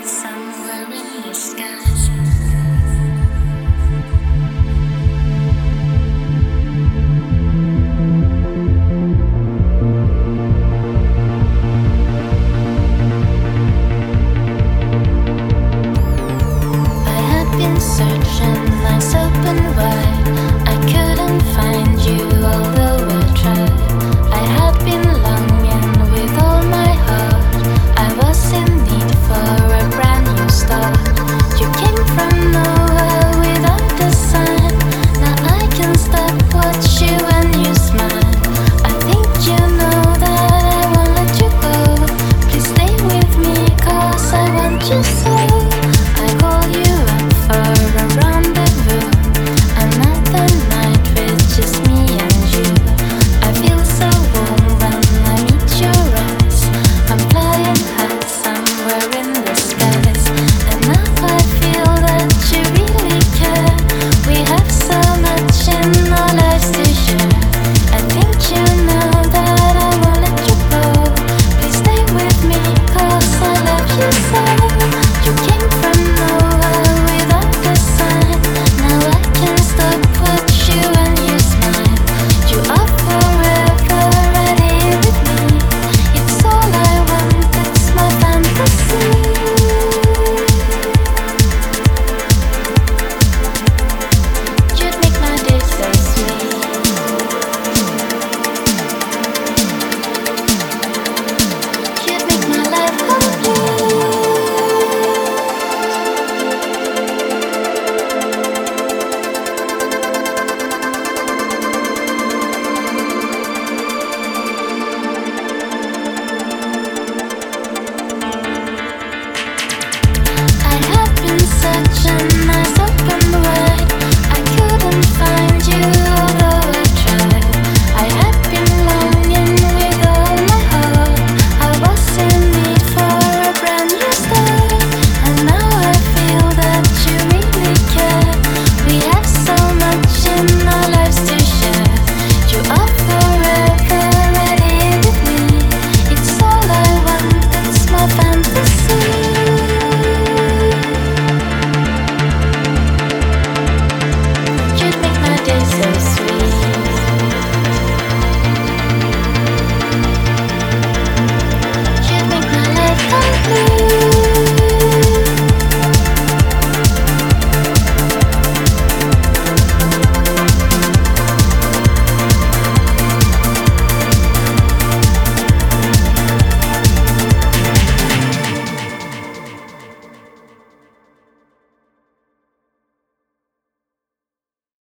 somewhere in the skies. I had been searching eyes open wide. I couldn't find you, although I tried. I had been longing with all my heart. I was in need for a brand new start. You came from nowhere without a sign. Now I can stop, watch you when you smile. I think you know that I won't let you go. Please stay with me, 'cause I want you so.